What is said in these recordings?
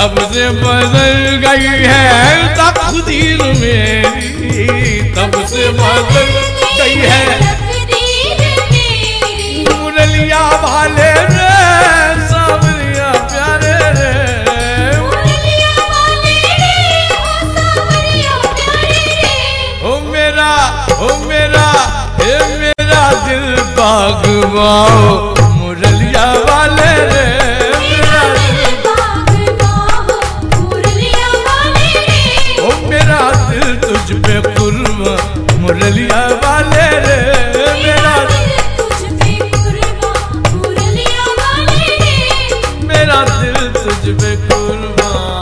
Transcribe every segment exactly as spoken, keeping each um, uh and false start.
तब से बदल गई है तकदीर मेरी, तब से बदल गई है तकदीर मेरी। मुरलिया वाले रे सावरिया प्यारे रे, मुरलिया वाले रे ओ सावरिया प्यारे रे। ओ मेरा ओ मेरा हे मेरा दिल बागवाओ मुरलिया वाले रे, मेरा दिल बागवाओ मुरलिया वाले रे। ओ मेरा दिल तुझ पे कुर्बान मुरलिया वाले रे, मेरा तुझ पे कुर्बान मुरलिया वाले रे। मेरा दिल तुझ पे कुर्बान।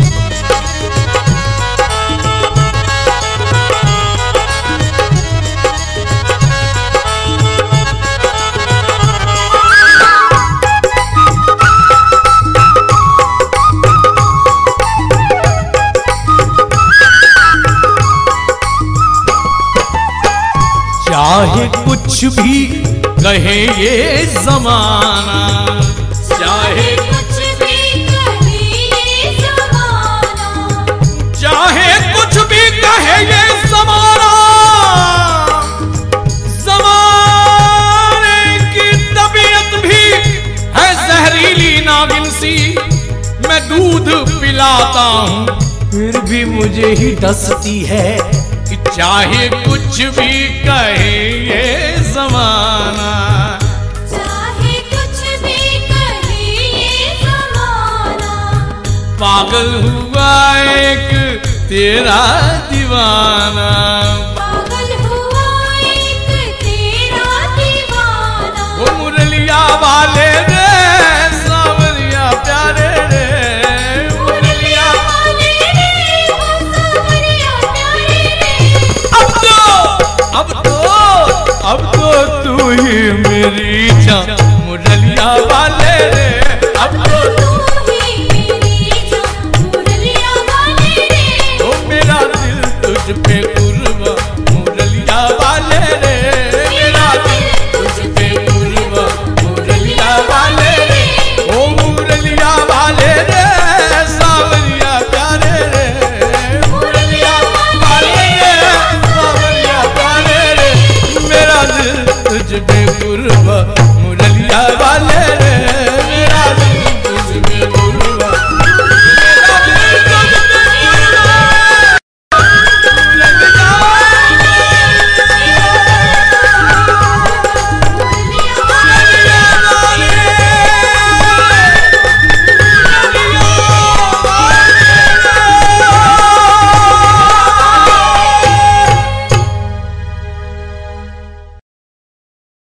चाहे कुछ भी कहे ये जमाना, चाहे कुछ भी कहे ये ज़माना, चाहे कुछ भी कहे ये जमाना, जमाने की तबीयत भी है जहरीली नागिन सी, मैं दूध पिलाता हूँ फिर भी मुझे ही डसती है, कि चाहे कुछ भी कहे ये जमाना। चाहे कुछ भी कहे ये ज़माना, पागल हुआ एक तेरा दीवाना, पागल हुआ एक तेरा दीवाना। वो मुरलिया वाले रे सावरिया प्यारे रे, मुरलिया वाले रे ओ सावरिया प्यारे रे। अब तो अब तो अब तो तू ही मेरी जान मुरलिया वाले रे, अब तो तू ही मेरी जान मुरलिया वाले रे। ओ मेरा दिल तुझ पे